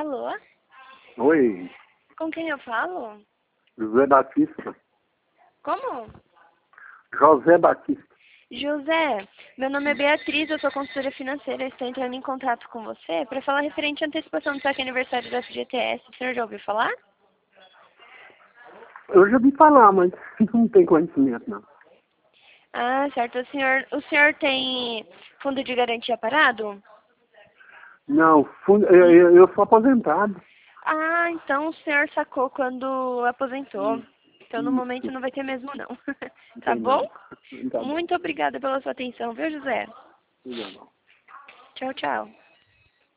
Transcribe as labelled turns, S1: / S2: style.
S1: Alô?
S2: Oi,
S1: Com quem eu falo?
S2: José Batista.
S1: Como?
S2: José Batista.
S1: José, meu nome é Beatriz, eu sou consultora financeira, estou entrando em contato com você para falar referente à antecipação do saque aniversário da FGTS. O senhor já ouviu falar?
S2: Eu já ouvi falar, mas não tem conhecimento, não.
S1: Ah, certo. O senhor tem fundo de garantia parado?
S2: Não, eu sou aposentado.
S1: Ah, então o senhor sacou quando aposentou. Então no momento
S2: Isso,
S1: não vai ter mesmo não.
S2: não
S1: Tá
S2: tem
S1: bom?
S2: não. Tá bom.
S1: Muito obrigada pela sua atenção, viu, José?
S2: Tudo bom.
S1: Tchau, tchau.